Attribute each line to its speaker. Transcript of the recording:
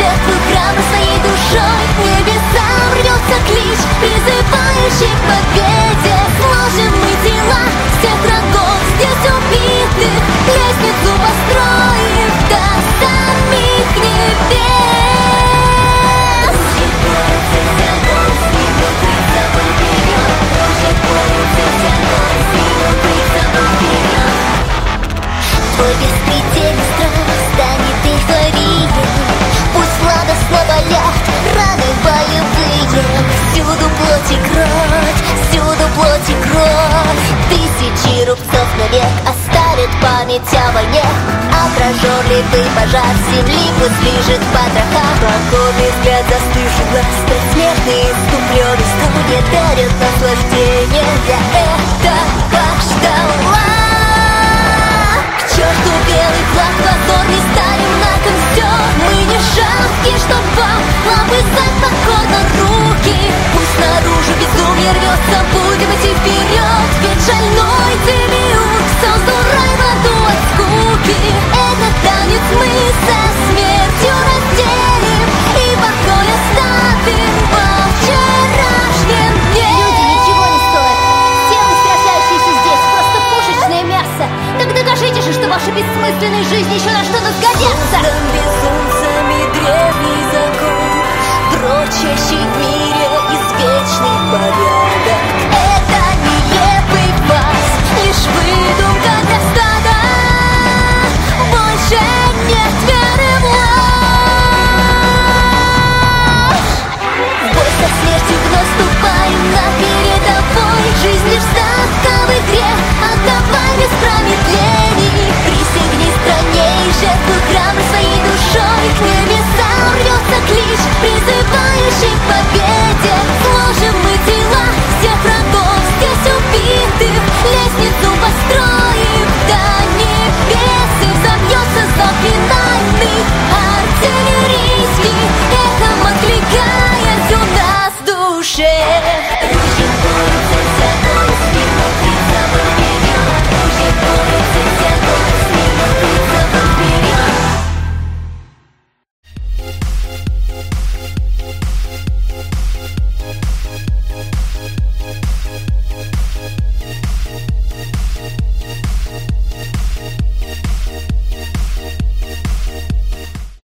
Speaker 1: жертву храбро своей душой. К небесам рвется клич, призывающий к победе. Сложим мы тела всех врагов здесь убитых, лестницу построим до самих небес. Твой беспредельный страх станет эйфорией. Пусть сладостно болят раны боевые. Всюду плоть и кровь, всюду плоть и кровь. Тысячи рубцов навек оставит память о войне. А прожорливый пожар земли пусть лежит в потрохах. Покорный взгляд, застывший глаз, предсмертный иступленный стон не дарит наслаждение. Я этого ждала. К черту белый флаг, позор, не ставим на кон все. Мы не жалки, чтоб вам лобызать покорно руки. Пусть наружу безумие рвется, будем идти вперед. Ведь шальной демиург создал рай в аду от скуки. Этот танец мы со смертью разделим и покой оставим во вчерашнем дне.
Speaker 2: Люди ничего не стоят. Все вы, сражающиеся здесь, просто пушечное мясо. Так докажите же, что ваши бессмысленные жизни еще на что-то сгодятся.
Speaker 1: Создан безумцами древний закон, прочащий в мире извечный порядок. Это нелепый фарс, лишь выдумка для стада. Больше нет веры в ложь. В бой со смертью вновь ступаем на передовой. Жизнь лишь ставка в игре, отдавай без промедлений. Присягни стране и жертвуй храбро своей душой. К небесам рвется клич, призывающий к победе.